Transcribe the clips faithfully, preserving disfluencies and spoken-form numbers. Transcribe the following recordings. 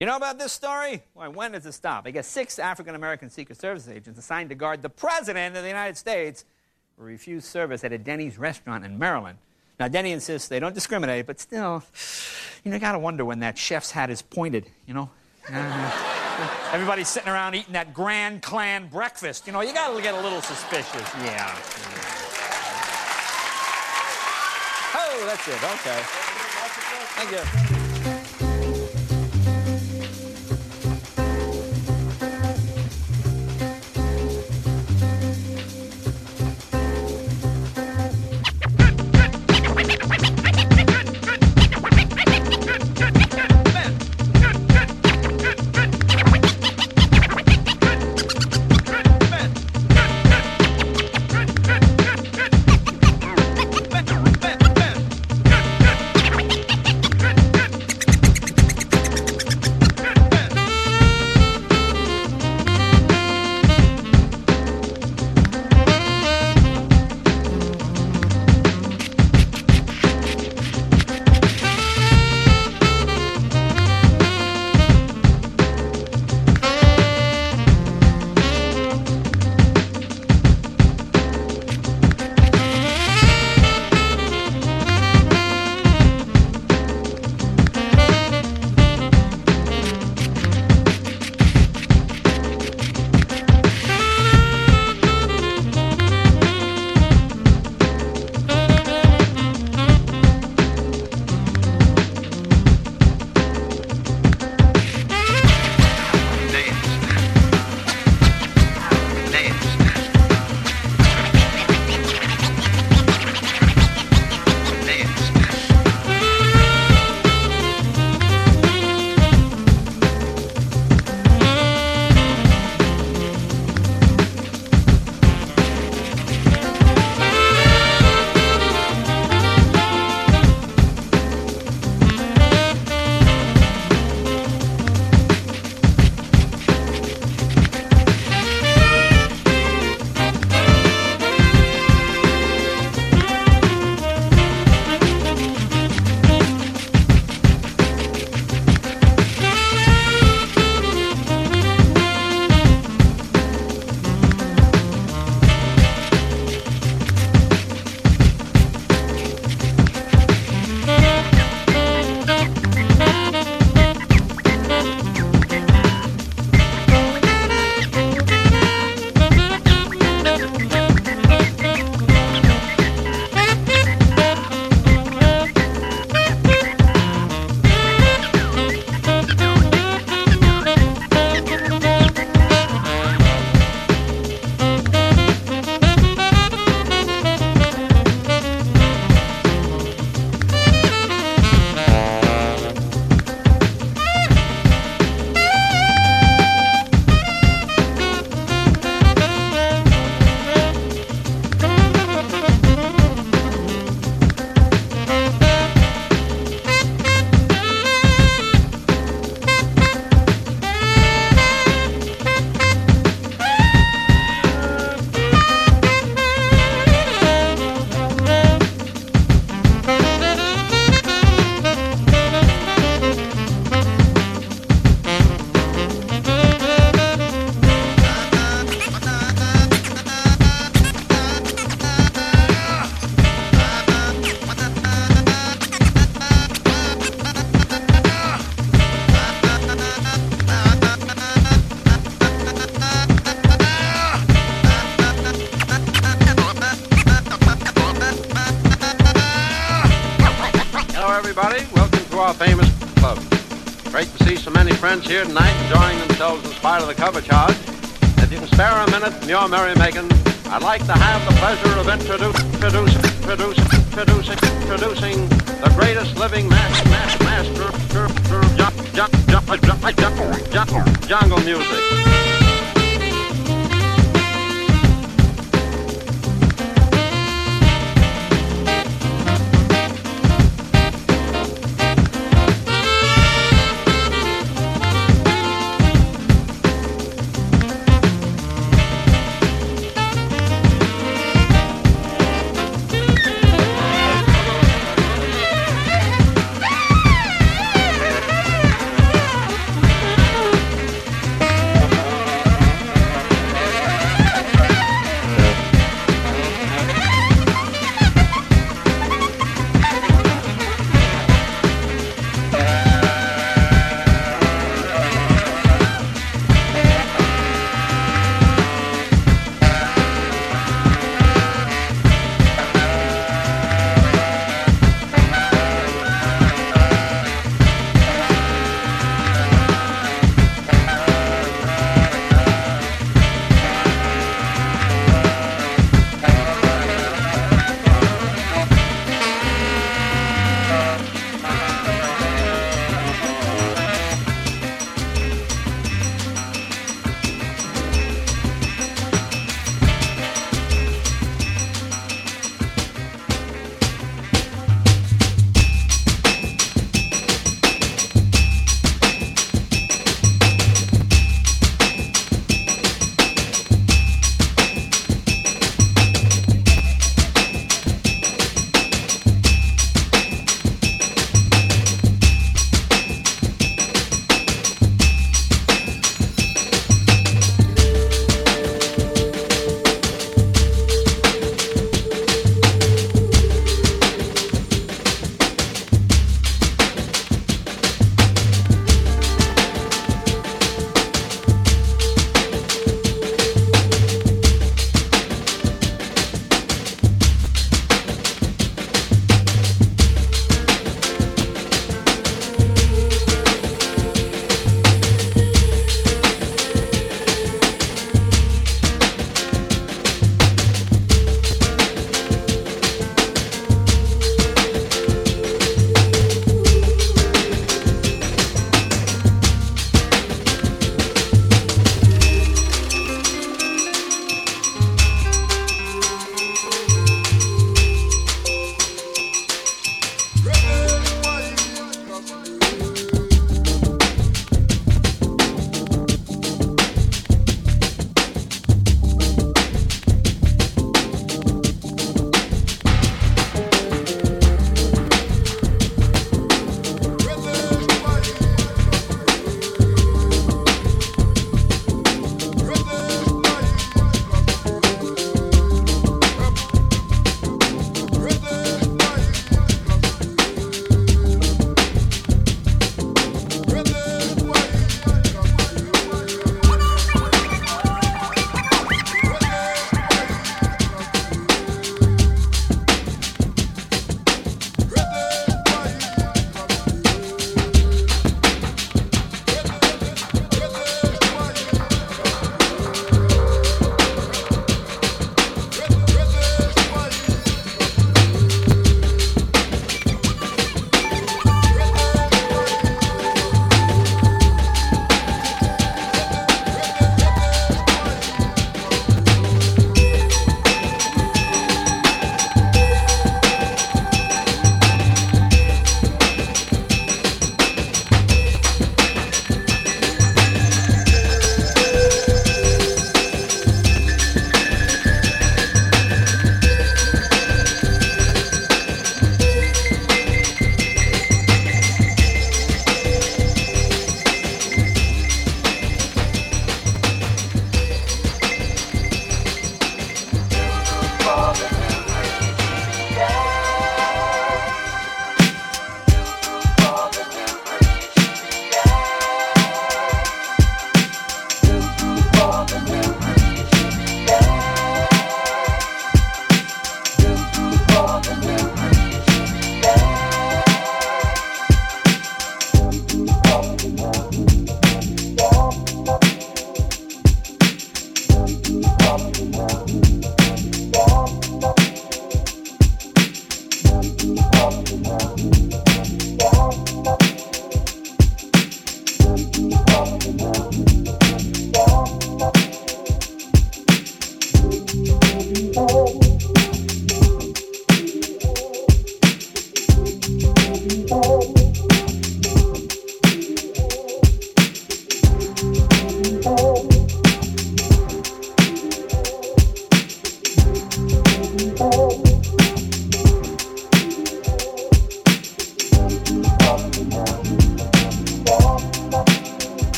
You know about this story? Well, when does it stop? I guess six African-American Secret Service agents assigned to guard the President of the United States were refused service at a Denny's restaurant in Maryland. Now, Denny insists they don't discriminate, but still, you know, you got to wonder when that chef's hat is pointed, you know? Uh, everybody's sitting around eating that Grand Clan breakfast. You know, you got to get a little suspicious. Yeah. Oh, that's it. Okay. Thank you. Famous club. Great to see so many friends here tonight enjoying themselves in spite of the cover charge. If you can spare a minute from your merrymaking, I'd like to have the pleasure of introducing, introducing, introducing, introducing, introducing the greatest living master, master, master, of jungle music.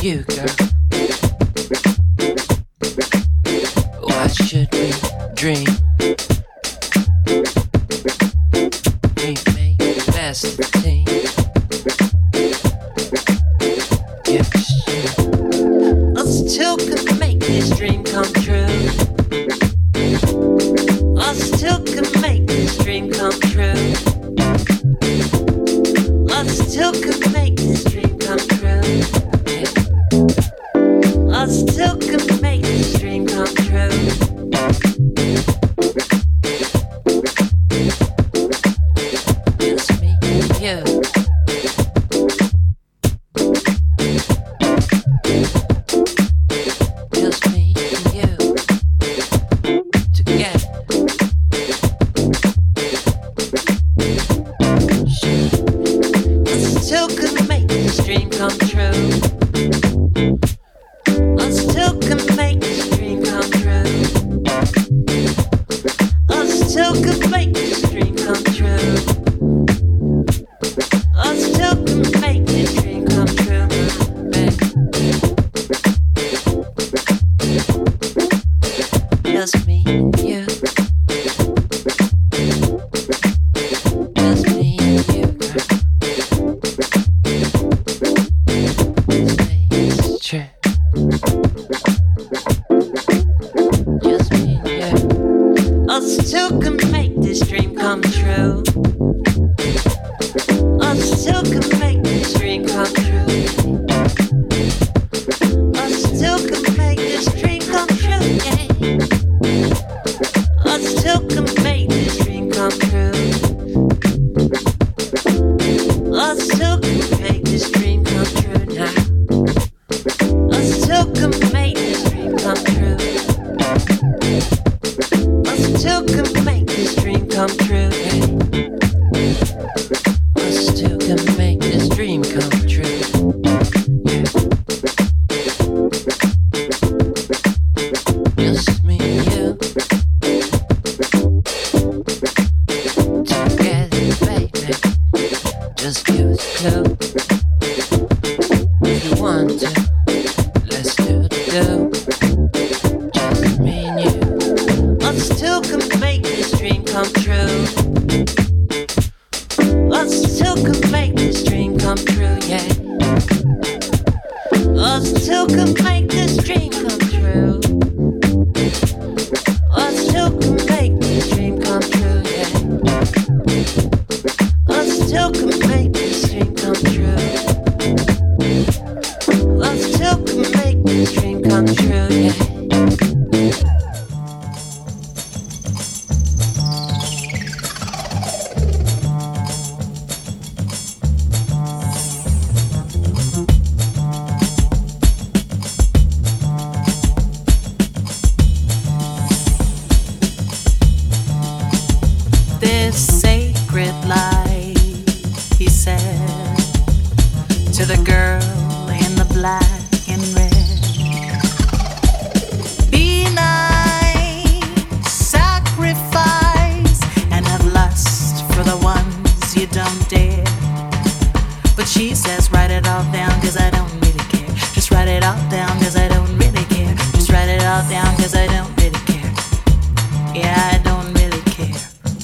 you, girl. Why should we dream? We make the best of the team. Yes, us two could make this dream come true. Us two could make this dream come true. Us two could make this dream come true. Yeah. Us two could make this dream come true. Just me and you. Just me and you. Together. Us two could make this dream come true. Us two could make this dream come true. Us two could make this dream come true. Us two could make this dream come true, baby. Just me and you. Just me and you, girl. It's true. Just me and you. Us two can make this dream come true. Us two can make this dream come true. Us two can make this dream come true, yeah. Us two can make this dream come true. Us two can make this dream come true now. Us two can make this dream come true. Us two can make this dream come true, yeah. Us two can make this dream come true, yeah. Just me and you. Together, baby. Just give us a clue. If you want to, let's do the do. Just me and you. Us two can make this dream come true. Us two can make this dream come true, yeah. Us two can make this dream come true. Us two can make this dream come true, yeah. Us two can make this dream come true. Us two can make this dream come true, yeah. This sacred light, he said to the girl in the black and red. Be nice, sacrifice, and have lust for the ones you don't dare. But she says, write it all down, cause I don't really care. Just write it all down, cause I don't really care. Just write it all down, cause I don't really care. Yeah, I don't really care.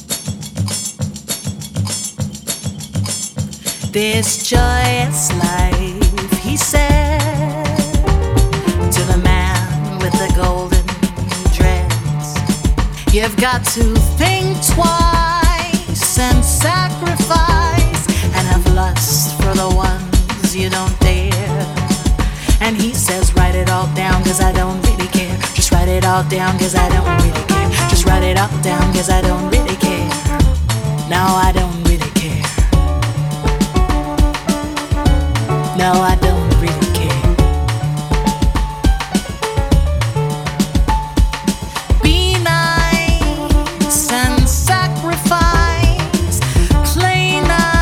This joyous life, he said to the man with the golden dreads. You've got to think twice and sacrifice and have lust for the ones you don't dare. And he says, write it all down, cause I don't really care. Just write it all down, cause I don't really care. Just write it all down, cause I don't really care. No, I don't really care. No, I don't really care. Be nice and sacrifice. Play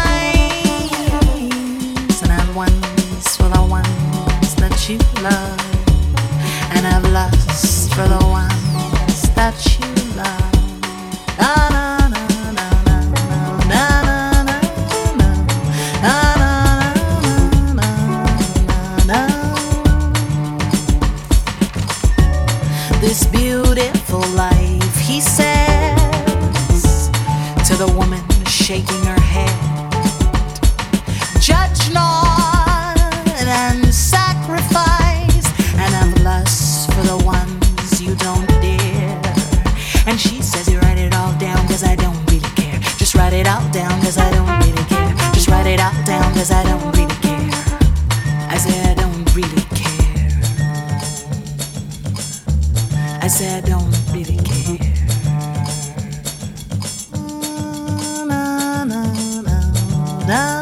nice and have ones for the ones that you love. And have lust for the ones that you love. Na, na, na, na, na, na, na, na, na, na, na. don't really care. I said I don't really care. Na, na, na, na.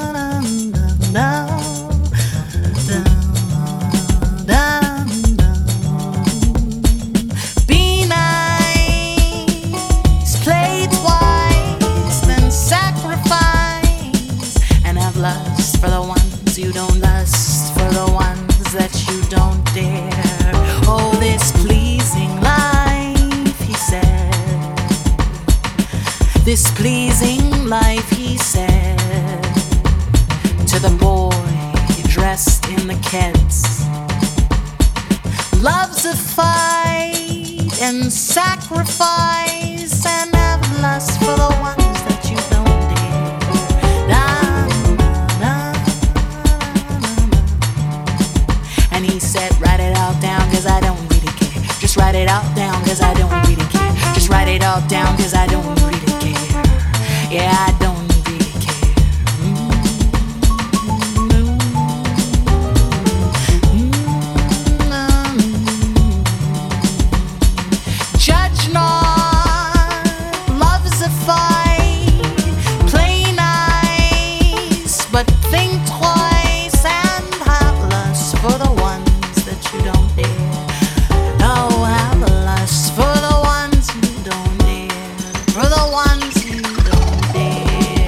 Lust for the ones you don't lust, for the ones that you don't dare. Oh, this pleasing life, he said. This pleasing life, he said, to the boy dressed in the Keds. Love's a fight and sacrifice, and have lust for the ones that you don't dare. And he said, write it all down, cause I don't really care. Just write it all down, cause I don't really care. Just write it all down, cause I don't really care. Yeah, I don't really care. Mm-hmm. Mm-hmm. Judge not, love's a fight. Play nice, but think twice, and have lust for the ones that you don't dare. Oh, have lust for the ones you don't dare. For the ones you don't dare.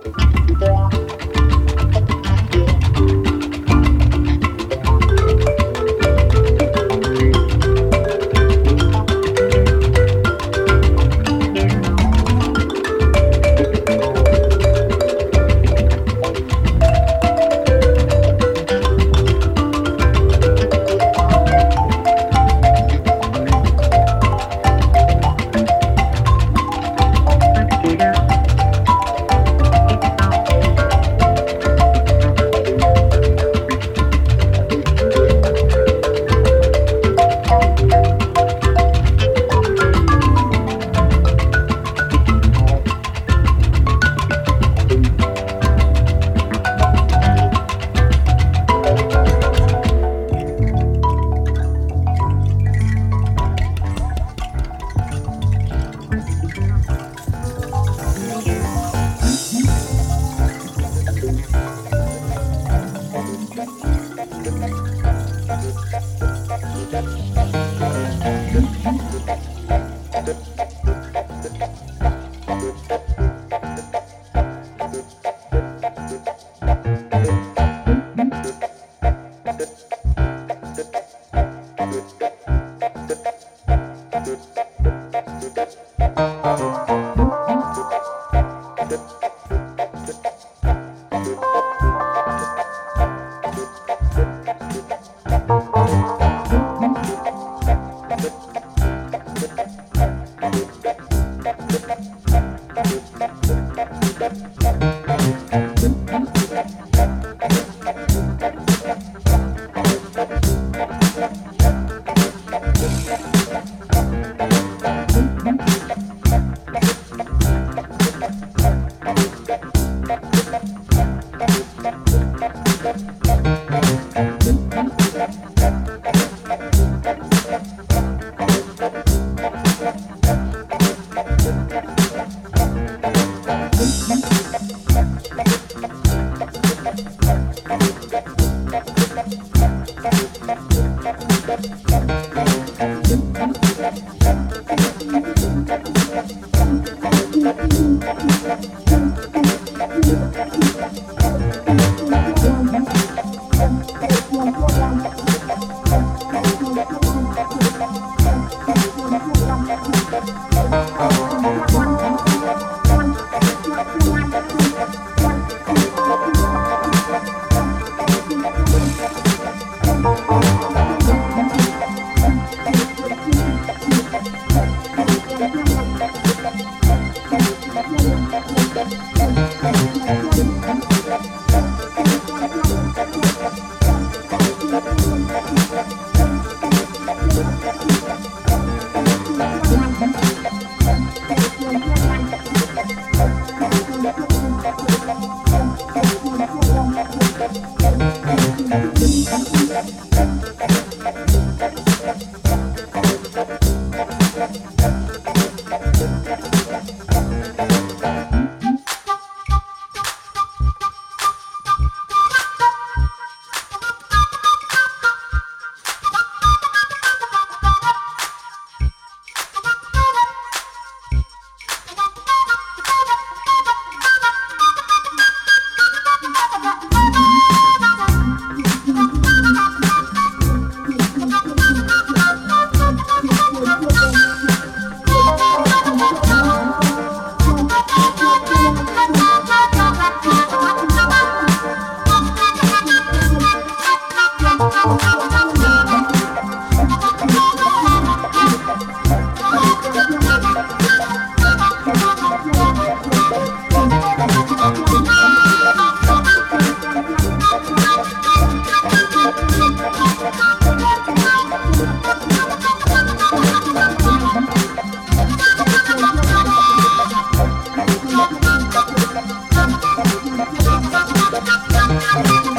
Thank you.